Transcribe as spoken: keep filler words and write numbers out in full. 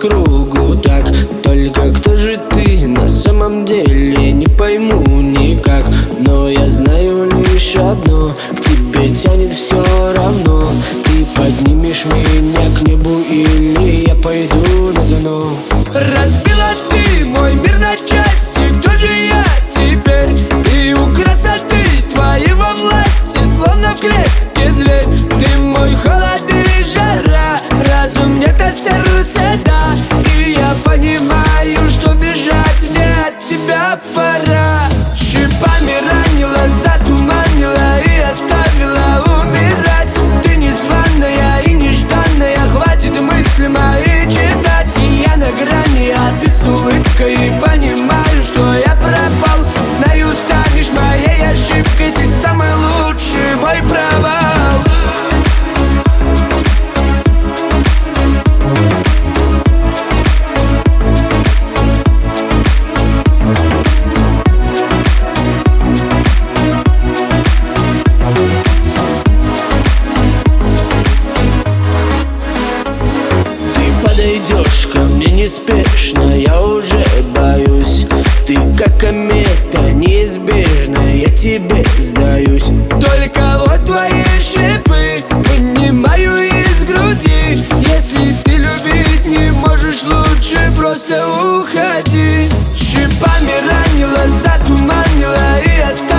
кругу так. Только кто же ты на самом деле, не пойму никак. Но я знаю лишь одно: к тебе тянет все равно. Ты поднимешь меня к небу или я пойду на дно. Разбила ты мой мир на части, кто же я теперь? И у красоты твоего власти словно в клетке зверь. Ты мой холод или жара, разум нет, а сердце да. И я понимаю, что бежать мне от тебя пора. Шипами ранила, затуманила и оставила умирать. Ты незваная и нежданная, хватит мысли мои читать. И я на грани, а ты с улыбкой, и понимаю, что я пропал. Знаю, станешь моей ошибкой, ты самый лучший мой провал. Подойдешь ко мне неспешно, я уже боюсь. Ты как комета неизбежная, я тебе сдаюсь. Только вот твои шипы вынимаю из груди. Если ты любить не можешь, лучше просто уходи. Шипами ранила, затуманила и оставила